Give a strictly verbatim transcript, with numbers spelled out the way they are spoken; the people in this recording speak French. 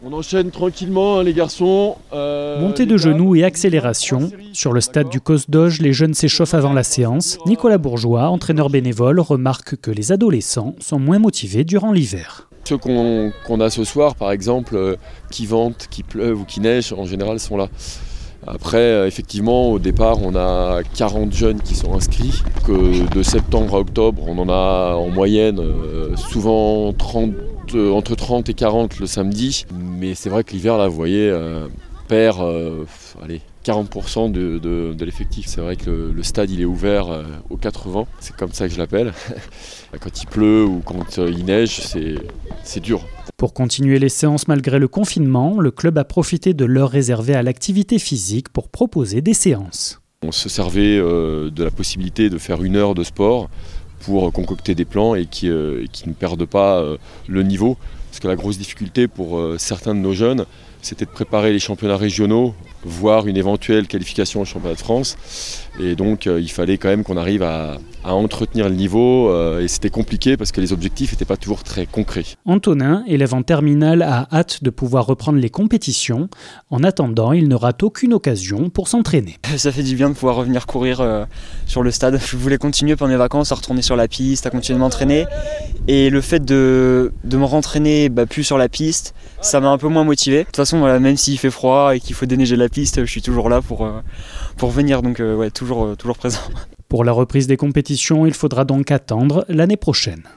On enchaîne tranquillement, hein, les garçons. Euh, Montée de genoux et accélération. Sur le stade du Cosdoge, les jeunes s'échauffent avant la séance. Nicolas Bourgeois, entraîneur bénévole, remarque que les adolescents sont moins motivés durant l'hiver. Ceux qu'on, qu'on a ce soir, par exemple, euh, qui ventent, qui pleuvent ou qui neigent, en général sont là. Après, euh, effectivement, au départ, on a quarante jeunes qui sont inscrits. Que de septembre à octobre, on en a en moyenne euh, souvent trente, euh, entre trente et quarante le samedi. Mais c'est vrai que l'hiver, là, vous voyez, euh, perd euh, allez, quarante pour cent de, de, de l'effectif. C'est vrai que le, le stade il est ouvert euh, aux quatre vents, c'est comme ça que je l'appelle. Quand il pleut ou quand euh, il neige, c'est, c'est dur. Pour continuer les séances malgré le confinement, le club a profité de l'heure réservée à l'activité physique pour proposer des séances. On se servait euh, de la possibilité de faire une heure de sport pour concocter des plans et qui, euh, qui ne perdent pas euh, le niveau. Parce que la grosse difficulté pour euh, certains de nos jeunes, c'était de préparer les championnats régionaux, voire une éventuelle qualification au championnat de France. Et donc euh, il fallait quand même qu'on arrive à, à entretenir le niveau. Euh, et c'était compliqué parce que les objectifs n'étaient pas toujours très concrets. Antonin, élève en terminale, a hâte de pouvoir reprendre les compétitions. En attendant, il ne rate aucune occasion pour s'entraîner. Ça fait du bien de pouvoir revenir courir euh, sur le stade. Je voulais continuer pendant mes vacances à retourner sur la piste, à continuer de m'entraîner. Et le fait de, de me rentraîner bah, plus sur la piste, ça m'a un peu moins motivé. De toute façon, voilà, même s'il fait froid et qu'il faut déneiger la piste, je suis toujours là pour, euh, pour venir, donc euh, ouais, toujours, euh, toujours présent. Pour la reprise des compétitions, il faudra donc attendre l'année prochaine.